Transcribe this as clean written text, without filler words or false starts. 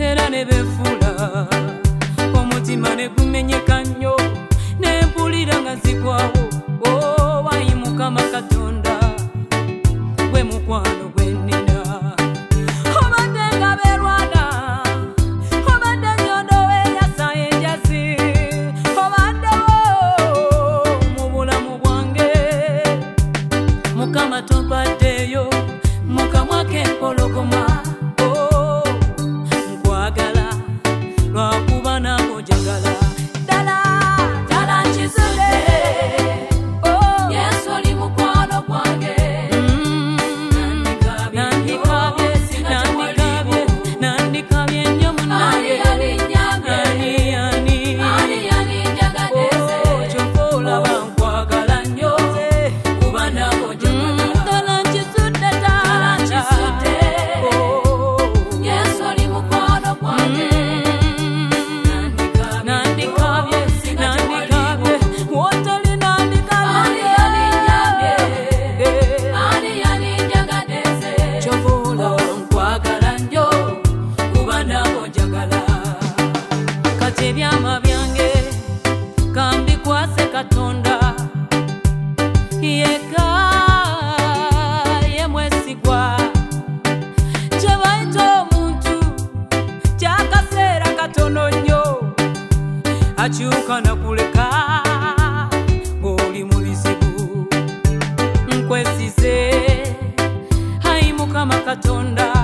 era ne befuula omutima ne gumenyeka nnyo ne mpulira nga nzigwawo. Wayi Mukama Katonda gwe mukwano gwe nnina. Obadde nga beerwana, obadde nnyondo weeyasa enjazi, obaddewo mu bulamu bwange. Mukama tompaddeyo mu kamwa k'empologoma. Nkwagala lwakuba naawe onjagala. Ddala ddala nkizudde, Yesu oli mukwano gwange. Nandikabye nnyo munnange. Kyokka olaba nkwagala nnyo kuba naawe onjagala. Ddala nkizudde taata. Yesu oli mukwano gwange. Nandikabye wotali nandikabye. Kyokka olaba nkwagala nnyo kuba naawe onjagala. Kati ebyama byange kambikwase Katonda yekka ye mwesigwa. Kye bayita omuntu kyakaseera katono nnyo, akyuka nakuleka ng'oli mu bizibu. Nkwesize ayi Mukama Katonda.